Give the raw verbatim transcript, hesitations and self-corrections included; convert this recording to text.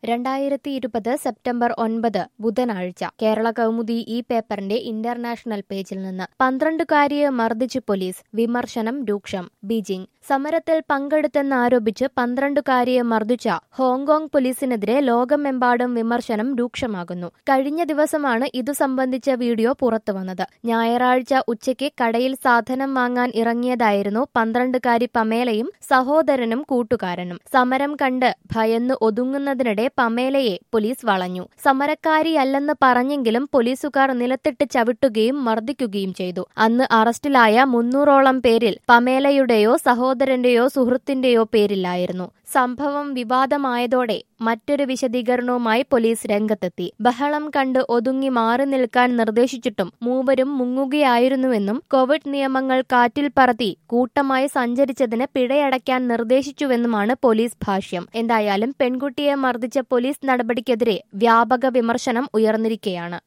രണ്ടായിരത്തി ഇരുപത് സെപ്റ്റംബർ ഒൻപത് ബുധനാഴ്ച കേരള കൗമുദി ഈ പേപ്പറിന്റെ ഇന്റർനാഷണൽ പേജിൽ നിന്ന് പന്ത്രണ്ടുകാരിയെ മർദ്ദിച്ച് പോലീസ് വിമർശനം രൂക്ഷം ബീജിംഗ് സമരത്തിൽ പങ്കെടുത്തെന്നാരോപിച്ച് പന്ത്രണ്ടുകാരിയെ മർദ്ദിച്ച ഹോങ്കോങ് പോലീസിനെതിരെ ലോകമെമ്പാടും വിമർശനം രൂക്ഷമാകുന്നു. കഴിഞ്ഞ ദിവസമാണ് ഇതു സംബന്ധിച്ച വീഡിയോ പുറത്തുവന്നത്. ഞായറാഴ്ച ഉച്ചയ്ക്ക് കടയിൽ സാധനം വാങ്ങാൻ ഇറങ്ങിയതായിരുന്നു പന്ത്രണ്ടുകാരി പമേലയും സഹോദരനും കൂട്ടുകാരനും. സമരം കണ്ട് ഭയന്ന് ഒതുങ്ങുന്നതിനിടെ പമേലയെ പോലീസ് വളഞ്ഞു. സമരക്കാരിയല്ലെന്ന് പറഞ്ഞെങ്കിലും പോലീസുകാർ നിലത്തിട്ട് ചവിട്ടുകയും മർദ്ദിക്കുകയും ചെയ്തു. അന്ന് അറസ്റ്റിലായ മുന്നൂറോളം പേരിൽ പമേലയുടെയോ സഹോദരന്റെയോ സുഹൃത്തിന്റെയോ പേരില്ലായിരുന്നു. സംഭവം വിവാദമായതോടെ മറ്റൊരു വിശദീകരണവുമായി പോലീസ് രംഗത്തെത്തി. ബഹളം കണ്ട് ഒതുങ്ങി മാറി നിൽക്കാൻ നിർദ്ദേശിച്ചിട്ടും മൂവരും മുങ്ങുകയായിരുന്നുവെന്നും കോവിഡ് നിയമങ്ങൾ കാറ്റിൽ പറത്തി കൂട്ടമായി സഞ്ചരിച്ചതിന് പിഴയടയ്ക്കാൻ നിർദ്ദേശിച്ചുവെന്നുമാണ് പോലീസ് ഭാഷ്യം. എന്തായാലും പെൺകുട്ടിയെ മർദ്ദിച്ച പോലീസ് നടപടിക്കെതിരെ വ്യാപക വിമർശനം ഉയർന്നിരിക്കെയാണ്.